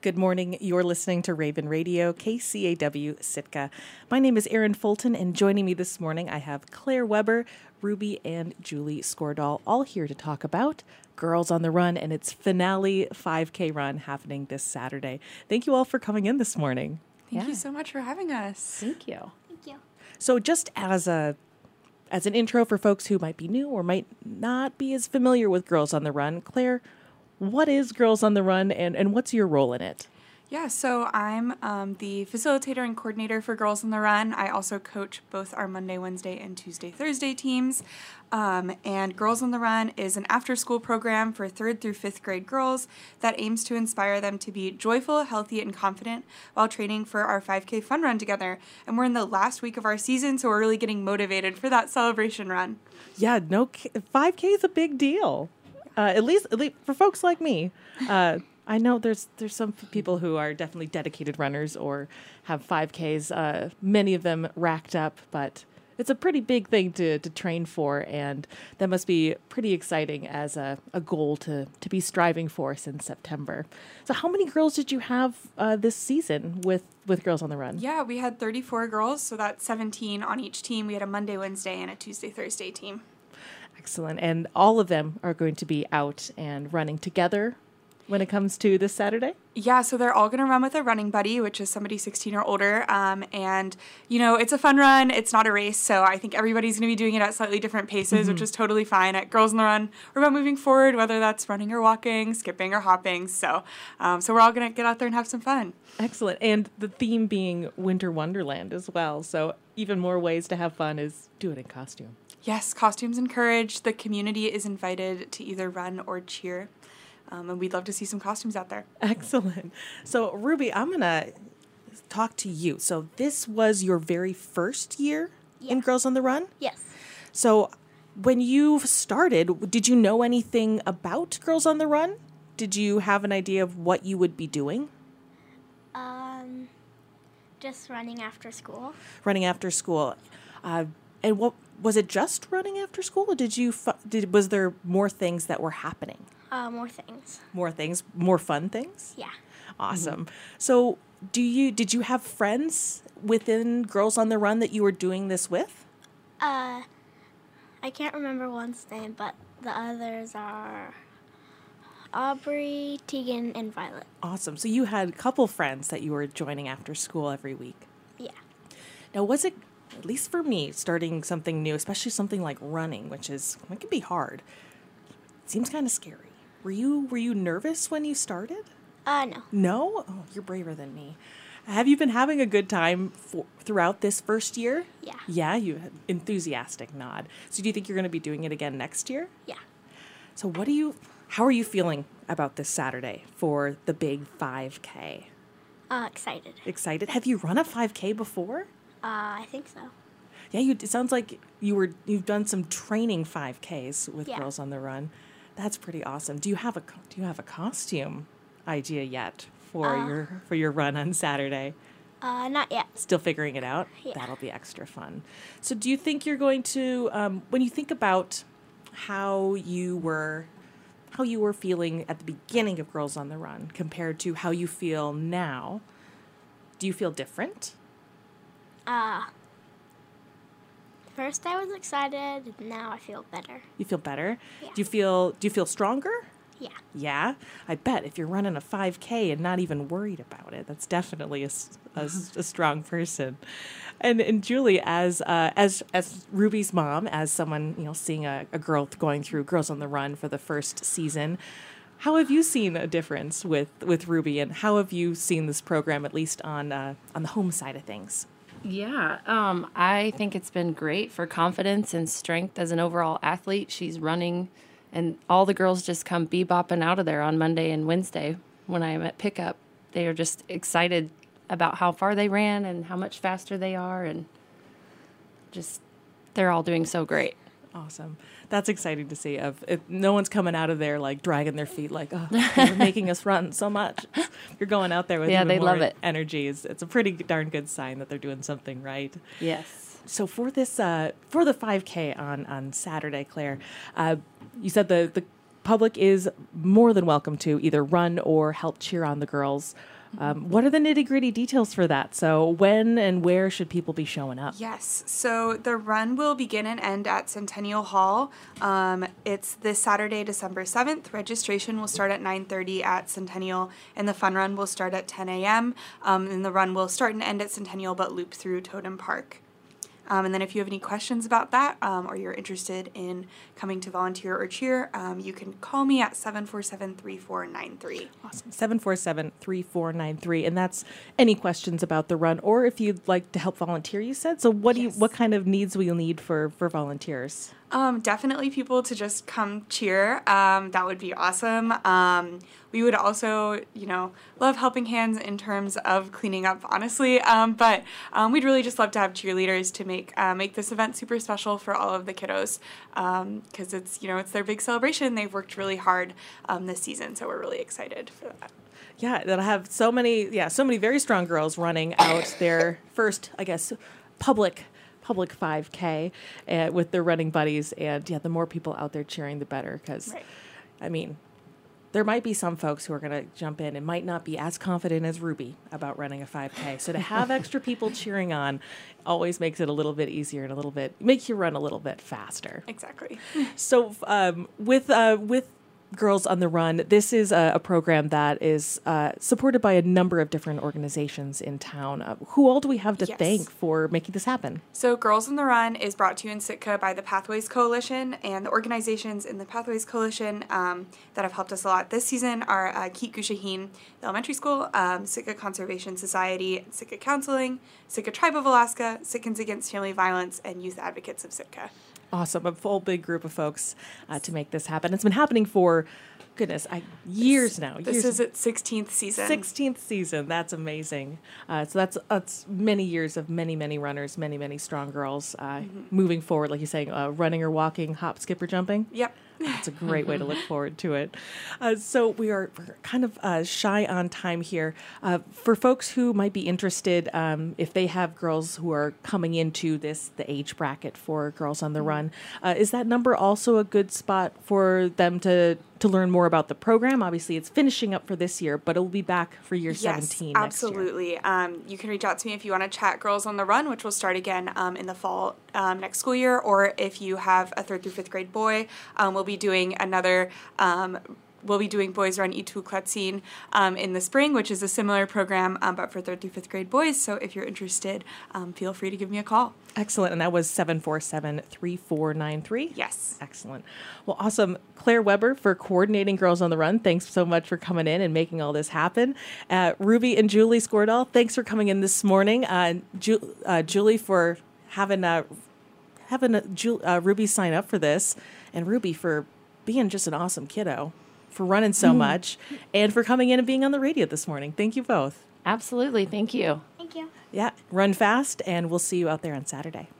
Good morning. You're listening to Raven Radio, KCAW Sitka. My name is Erin Fulton, and joining me this morning, I have Claire Weber, Ruby, and Julie Skordahl, all here to talk about Girls on the Run and its finale 5K run happening this Saturday. Thank you all for coming in this morning. Thank you so much for having us. Thank you. Thank you. So just as an intro for folks who might be new or might not be as familiar with Girls on the Run, Claire, what is Girls on the Run and what's your role in it? Yeah, so I'm the facilitator and coordinator for Girls on the Run. I also coach both our Monday, Wednesday, and Tuesday, Thursday teams. And Girls on the Run is an after-school program for 3rd through 5th grade girls that aims to inspire them to be joyful, healthy, and confident while training for our 5K fun run together. And we're in the last week of our season, so we're really getting motivated for that celebration run. Yeah, 5K is a big deal. At least for folks like me. I know there's some people who are definitely dedicated runners or have 5Ks, many of them racked up, but it's a pretty big thing to train for, and that must be pretty exciting as a goal to be striving for since September. So how many girls did you have this season with Girls on the Run? Yeah, we had 34 girls, so that's 17 on each team. We had a Monday, Wednesday, and a Tuesday, Thursday team. Excellent. And all of them are going to be out and running together when it comes to this Saturday? Yeah, so they're all going to run with a running buddy, which is somebody 16 or older. And, it's a fun run. It's not a race. So I think everybody's going to be doing it at slightly different paces, which is totally fine. At Girls on the Run, we're about moving forward, whether that's running or walking, skipping or hopping. So we're all going to get out there and have some fun. Excellent. And the theme being Winter Wonderland as well. So even more ways to have fun is do it in costume. Yes, costumes encouraged. The community is invited to either run or cheer. And we'd love to see some costumes out there. Excellent. So, Ruby, I'm going to talk to you. So this was your very first year in Girls on the Run? Yes. So when you started, did you know anything about Girls on the Run? Did you have an idea of what you would be doing? Just running after school. Running after school. And what was it, just running after school, or was there more things that were happening? More things. More things? More fun things? Yeah. Awesome. So did you have friends within Girls on the Run that you were doing this with? I can't remember one's name, but the others are Aubrey, Tegan, and Violet. Awesome. So you had a couple friends that you were joining after school every week. Yeah. Now, was it, at least for me, starting something new, especially something like running, it can be hard. It seems kind of scary. Were you nervous when you started? No. No? Oh, you're braver than me. Have you been having a good time throughout this first year? Yeah. Yeah, you had enthusiastic nod. So do you think you're going to be doing it again next year? Yeah. So how are you feeling about this Saturday for the big 5K? Excited. Excited? Have you run a 5K before? I think so. Yeah, it sounds like you've done some training 5Ks with Girls on the Run. That's pretty awesome. Do you have a costume idea yet for your run on Saturday? Not yet. Still figuring it out? Yeah. That'll be extra fun. So do you think you're going to, when you think about how you were feeling at the beginning of Girls on the Run compared to how you feel now, do you feel different? First I was excited, now I feel better. You feel better? Yeah. Do you feel stronger? Yeah. Yeah? I bet if you're running a 5K and not even worried about it, that's definitely a strong person. And Julie, as Ruby's mom, as someone, seeing a girl going through Girls on the Run for the first season, how have you seen a difference with Ruby, and how have you seen this program, at least on the home side of things? Yeah, I think it's been great for confidence and strength as an overall athlete. She's running, and all the girls just come bebopping out of there on Monday and Wednesday when I am at pickup. They are just excited about how far they ran and how much faster they are, and just they're all doing so great. Awesome. That's exciting to see. No one's coming out of there like dragging their feet like, oh, you're making us run so much. You're going out there with even they more love it. energy. It's a pretty darn good sign that they're doing something right. Yes. So for this, for the 5K on Saturday, Claire, you said the public is more than welcome to either run or help cheer on the girls. What are the nitty-gritty details for that? So when and where should people be showing up? Yes, so the run will begin and end at Centennial Hall. It's this Saturday, December 7th. Registration will start at 9:30 at Centennial, and the fun run will start at 10 a.m. And the run will start and end at Centennial, but loop through Totem Park. And then if you have any questions about that, or you're interested in coming to volunteer or cheer, you can call me at 747-3493. Awesome. 747-3493. And that's any questions about the run, or if you'd like to help volunteer, you said. So what kind of needs will you need for volunteers? Definitely people to just come cheer. That would be awesome. We would also, love helping hands in terms of cleaning up, honestly. But we'd really just love to have cheerleaders to make this event super special for all of the kiddos. Because it's their big celebration. They've worked really hard this season, so we're really excited for that. Yeah, that'll have so many very strong girls running out their first, I guess, public 5K with their running buddies. And the more people out there cheering, the better. Because, I mean, there might be some folks who are going to jump in and might not be as confident as Ruby about running a 5K. So to have extra people cheering on always makes it a little bit easier and makes you run a little bit faster. Exactly. So with Girls on the Run, this is a program that is supported by a number of different organizations in town. Who all do we have to thank for making this happen? So Girls on the Run is brought to you in Sitka by the Pathways Coalition, and the organizations in the Pathways Coalition that have helped us a lot this season are Keet Gushaheen, the elementary school, Sitka Conservation Society, Sitka Counseling, Sitka Tribe of Alaska, Sitkans Against Family Violence, and Youth Advocates of Sitka. Awesome. A full big group of folks to make this happen. It's been happening for, years now. This is its 16th season. 16th season. That's amazing. So that's many years of many, many runners, many, many strong girls moving forward, like you're saying, running or walking, hop, skip, or jumping. Yep. That's a great way to look forward to it. So we're kind of shy on time here. For folks who might be interested, if they have girls who are coming into the age bracket for Girls on the Run, is that number also a good spot for them to learn more about the program? Obviously, it's finishing up for this year, but it will be back for year 17 next year. Absolutely. You can reach out to me if you want to chat Girls on the Run, which will start again in the fall next school year, or if you have a 3rd through 5th grade boy, we'll be doing Boys Run Ituklatsin in the spring, which is a similar program, but for 3rd through 5th grade boys. So if you're interested, feel free to give me a call. Excellent. And that was 747-3493? Yes. Excellent. Well, awesome. Claire Weber for coordinating Girls on the Run. Thanks so much for coming in and making all this happen. Ruby and Julie Skordahl, thanks for coming in this morning. Julie for having Ruby sign up for this, and Ruby for being just an awesome kiddo, for running so much, and for coming in and being on the radio this morning. Thank you both. Absolutely. Thank you. Thank you. Yeah, run fast, and we'll see you out there on Saturday.